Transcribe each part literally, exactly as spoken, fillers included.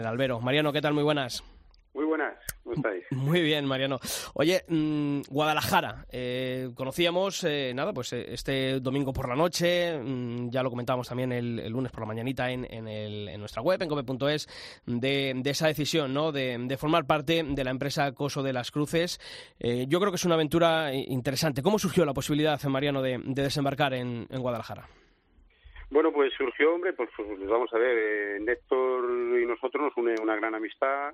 El Albero. Mariano, ¿qué tal? Muy buenas. Muy buenas, ¿cómo estáis? Muy bien, Mariano. Oye, mmm, Guadalajara, eh, conocíamos, eh, nada, pues eh, este domingo por la noche, mmm, ya lo comentábamos también el, el lunes por la mañanita en, en, el, en nuestra web, en cope punto es, de, de esa decisión, ¿no?, de, de formar parte de la empresa Coso de las Cruces. Eh, yo creo que es una aventura interesante. ¿Cómo surgió la posibilidad, Mariano, de, de desembarcar en, en Guadalajara? Bueno, pues surgió, hombre, pues, pues vamos a ver, eh, Néstor y nosotros nos une una gran amistad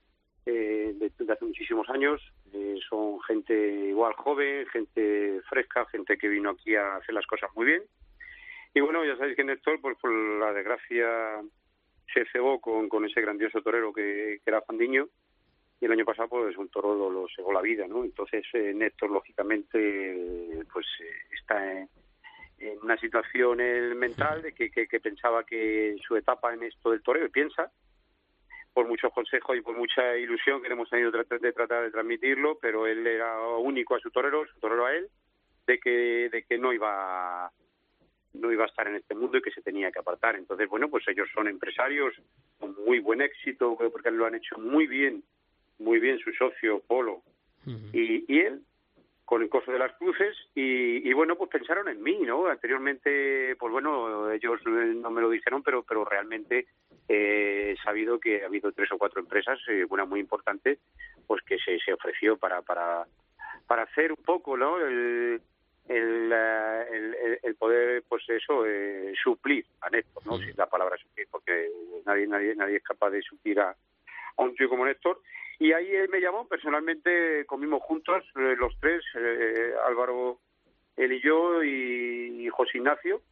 eh, de, de hace muchísimos años. Eh, son gente igual joven, gente fresca, gente que vino aquí a hacer las cosas muy bien. Y bueno, ya sabéis que Néstor, pues por la desgracia, se cebó con, con ese grandioso torero que, que era Fandiño, y el año pasado pues un toro lo, lo cegó la vida, ¿no? Entonces eh, Néstor, lógicamente, pues eh, está en, en una situación el mental de que, que, que pensaba que su etapa en esto del toreo, y piensa, por muchos consejos y por mucha ilusión que le hemos tenido de, de tratar de transmitirlo, pero él era único a su torero, su torero a él, de que de que no iba no iba a estar en este mundo y que se tenía que apartar. Entonces, bueno, pues ellos son empresarios con muy buen éxito, porque lo han hecho muy bien, muy bien su socio Polo uh-huh. y, y él, con el Coso de las Cruces, y, y bueno, pues pensaron en mí, ¿no? Anteriormente, pues bueno, ellos no me lo dijeron, pero pero realmente eh, he sabido que ha habido tres o cuatro empresas, eh, una muy importante, pues que se, se ofreció para para para hacer un poco, ¿no?, el el, el, el poder, pues eso, eh, suplir a Néstor, ¿no? Sí. Si es la palabra suplir, porque nadie nadie nadie es capaz de suplir a, a un tío como Néstor. Y ahí él me llamó, personalmente comimos juntos, eh, los tres, eh, Álvaro, él y yo, y, y José Ignacio,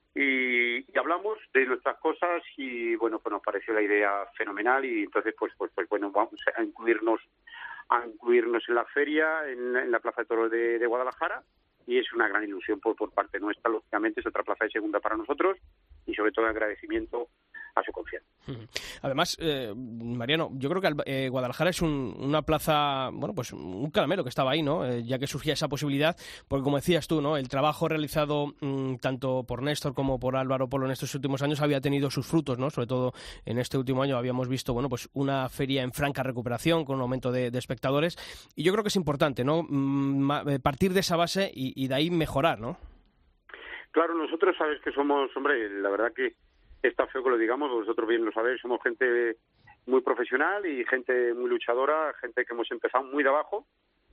y, y hablamos de nuestras cosas, y bueno, pues nos pareció la idea fenomenal, y entonces pues pues pues bueno, vamos a incluirnos a incluirnos en la feria, en, en la Plaza de Toros de, de Guadalajara, y es una gran ilusión por, por parte nuestra, lógicamente, es otra plaza de segunda para nosotros, y sobre todo agradecimiento a su confianza. Además, eh, Mariano, yo creo que eh, Guadalajara es un, una plaza, bueno, pues un caramelo que estaba ahí, ¿no? Eh, ya que surgía esa posibilidad, porque como decías tú, ¿no?, el trabajo realizado mmm, tanto por Néstor como por Álvaro Polo en estos últimos años había tenido sus frutos, ¿no? Sobre todo en este último año habíamos visto, bueno, pues una feria en franca recuperación con un aumento de, de espectadores, y yo creo que es importante, ¿no?, mm, partir de esa base y, y de ahí mejorar, ¿no? Claro, nosotros sabes que somos, hombre, la verdad que está feo que lo digamos, vosotros bien lo sabéis, somos gente muy profesional y gente muy luchadora, gente que hemos empezado muy de abajo,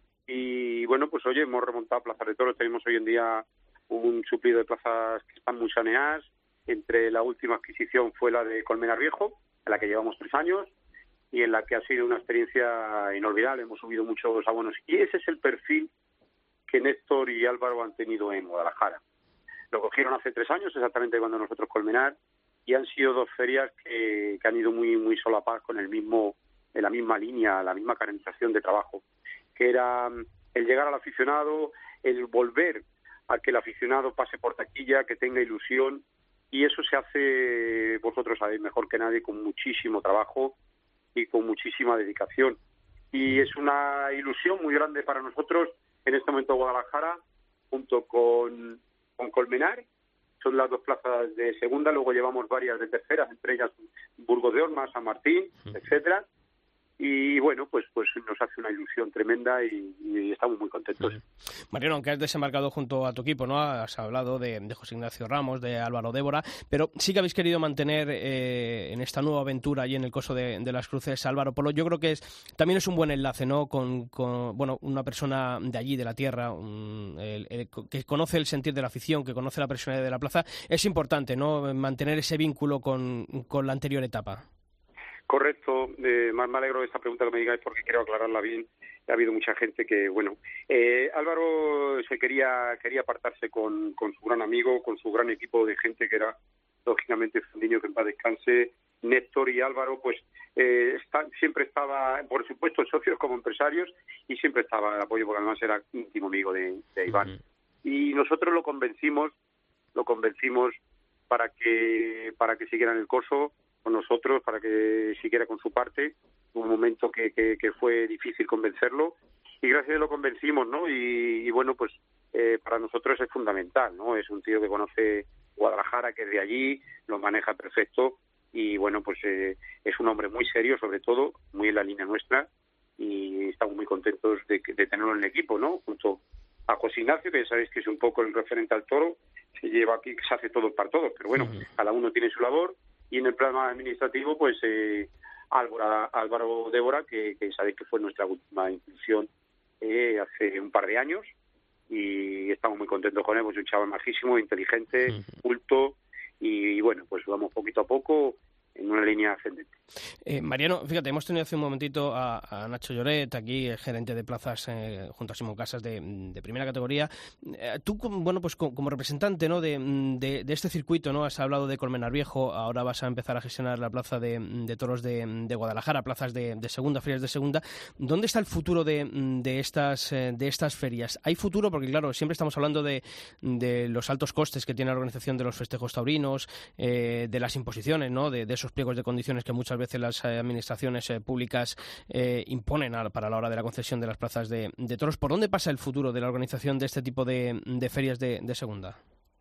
y bueno, pues oye, hemos remontado plazas de toros, tenemos hoy en día un suplido de plazas que están muy saneadas. Entre la última adquisición fue la de Colmenar Viejo, en la que llevamos tres años, y en la que ha sido una experiencia inolvidable, hemos subido muchos abonos, y ese es el perfil que Néstor y Álvaro han tenido en Guadalajara. Lo cogieron hace tres años, exactamente cuando nosotros Colmenar, y han sido dos ferias que, que han ido muy muy solapadas con el mismo, en la misma línea, la misma canalización de trabajo, que era el llegar al aficionado, el volver a que el aficionado pase por taquilla, que tenga ilusión, y eso se hace, vosotros sabéis mejor que nadie, con muchísimo trabajo y con muchísima dedicación. Y es una ilusión muy grande para nosotros en este momento Guadalajara, junto con, con Colmenar. Son las dos plazas de segunda, luego llevamos varias de terceras, entre ellas Burgos de Orma, San Martín, etcétera. Y bueno, pues pues nos hace una ilusión tremenda y, y estamos muy contentos. Sí. Mariano, aunque has desembarcado junto a tu equipo, ¿no?, has hablado de, de José Ignacio Ramos, de Álvaro Débora, pero sí que habéis querido mantener eh, en esta nueva aventura y en el Coso de, de las Cruces Álvaro Polo. Yo creo que es también es un buen enlace, ¿no?, con, con bueno, una persona de allí, de la tierra, un, el, el, que conoce el sentir de la afición, que conoce la personalidad de la plaza. Es importante, ¿no?, mantener ese vínculo con, con la anterior etapa. Correcto, eh, más me alegro de esta pregunta que me digáis porque quiero aclararla bien. Ha habido mucha gente que, bueno, eh, Álvaro se quería quería apartarse con, con su gran amigo, con su gran equipo de gente que era, lógicamente, Fandiño, que en paz descanse, Néstor y Álvaro, pues eh, está, siempre estaba, por supuesto, socios como empresarios, y siempre estaba el apoyo, porque además era íntimo amigo de, de Iván. Uh-huh. Y nosotros lo convencimos, lo convencimos para que para que siguiera en el Coso con nosotros, para que siguiera con su parte. Un momento que, que, que fue difícil convencerlo, y gracias a Dios lo convencimos, ¿no? Y, y bueno, pues eh, para nosotros es fundamental, ¿no? Es un tío que conoce Guadalajara, que es de allí, lo maneja perfecto, y bueno, pues eh, es un hombre muy serio, sobre todo, muy en la línea nuestra, y estamos muy contentos de, de tenerlo en el equipo, ¿no? Junto a José Ignacio, que ya sabéis que es un poco el referente al toro, se lleva aquí, que se hace todo para todos, pero bueno, uh-huh. cada uno tiene su labor, y en el plano administrativo, pues eh, Álvaro, Álvaro Débora, que, que sabéis que fue nuestra última inclusión eh, hace un par de años, y estamos muy contentos con él, pues es un chaval majísimo, inteligente, uh-huh. culto, y, y bueno, pues vamos poquito a poco en una línea ascendente. Eh, Mariano, fíjate, hemos tenido hace un momentito a, a Nacho Lloret, aquí el gerente de plazas eh, junto a Simón Casas de, de primera categoría. Eh, tú, bueno, pues como, como representante, ¿no?, de, de, de este circuito, ¿no? Has hablado de Colmenar Viejo, ahora vas a empezar a gestionar la plaza de, de toros de, de Guadalajara, plazas de, de segunda, ferias de segunda. ¿Dónde está el futuro de, de estas eh, de estas ferias? ¿Hay futuro? Porque claro, siempre estamos hablando de, de los altos costes que tiene la organización de los festejos taurinos, eh, de las imposiciones, ¿no?, de, de esos pliegos de condiciones que muchas veces las eh, administraciones eh, públicas eh, imponen a, para la hora de la concesión de las plazas de, de toros. ¿Por dónde pasa el futuro de la organización de este tipo de, de ferias de, de segunda?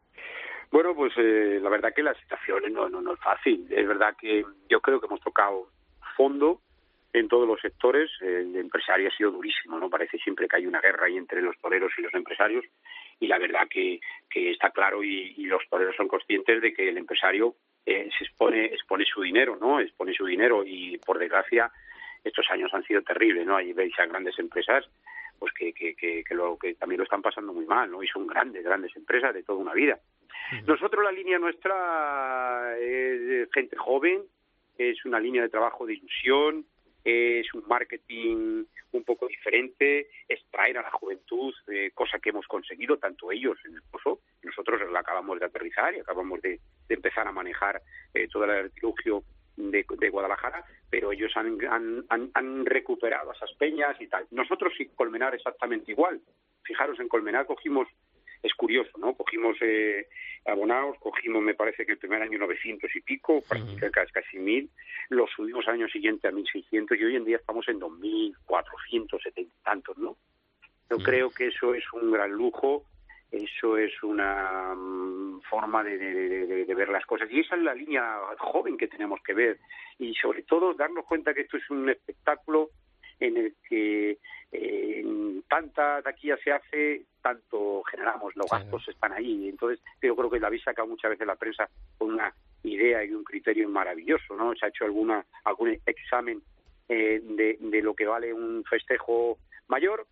Bueno, pues eh, la verdad que la situación no, no, no es fácil. Es verdad que yo creo que hemos tocado fondo en todos los sectores. El empresario ha sido durísimo, ¿no? Parece siempre que hay una guerra ahí entre los toreros y los empresarios, y la verdad que, que está claro, y, y los toreros son conscientes de que el empresario Eh, se expone, expone su dinero, ¿no? Expone su dinero, y por desgracia estos años han sido terribles, ¿no? Ahí veis a grandes empresas, pues que, que, que, que, lo, que también lo están pasando muy mal, ¿no? Y son grandes, grandes empresas de toda una vida. Uh-huh. Nosotros, la línea nuestra es gente joven, es una línea de trabajo de ilusión, es un marketing un poco diferente, es traer a la juventud, eh, cosa que hemos conseguido tanto ellos en el pozo. Nosotros la acabamos de aterrizar y acabamos de, de empezar a manejar eh, todo el artilugio de, de Guadalajara, pero ellos han, han, han, han recuperado esas peñas y tal. Nosotros sí, Colmenar exactamente igual. Fijaros, en Colmenar cogimos, es curioso, ¿no? Cogimos eh, abonados, cogimos, me parece que el primer año novecientos y pico, prácticamente casi mil, lo subimos al año siguiente a mil seiscientos, y hoy en día estamos en dos mil cuatrocientos setenta y tantos, ¿no? Yo uh-huh. creo que eso es un gran lujo, eso es una um, forma de, de, de, de ver las cosas, y esa es la línea joven que tenemos que ver, y sobre todo darnos cuenta que esto es un espectáculo en el que eh, tanta taquilla se hace, tanto generamos, los gastos sí, están ahí. Entonces yo creo que la habéis sacado muchas veces la prensa con una idea y un criterio maravilloso, ¿no? Se ha hecho alguna algún examen eh, de, de lo que vale un festejo mayor,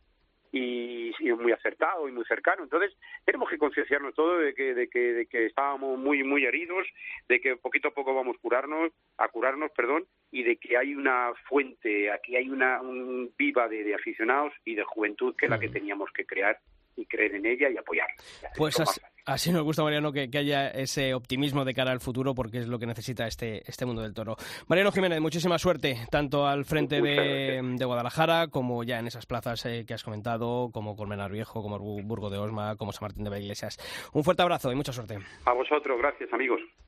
y, y muy acertado y muy cercano. Entonces tenemos que concienciarnos todo de que de que de que estábamos muy muy heridos, de que poquito a poco vamos a curarnos a curarnos perdón y de que hay una fuente, aquí hay una un viva de, de aficionados y de juventud, que es la que teníamos que crear y creer en ella y apoyarla. Pues así, así nos gusta, Mariano, que, que haya ese optimismo de cara al futuro, porque es lo que necesita este este mundo del toro. Mariano Jiménez, muchísima suerte, tanto al frente de, de Guadalajara, como ya en esas plazas eh, que has comentado, como Colmenar Viejo, como Burgo de Osma, como San Martín de Vallellesas. Un fuerte abrazo y mucha suerte. A vosotros, gracias, amigos.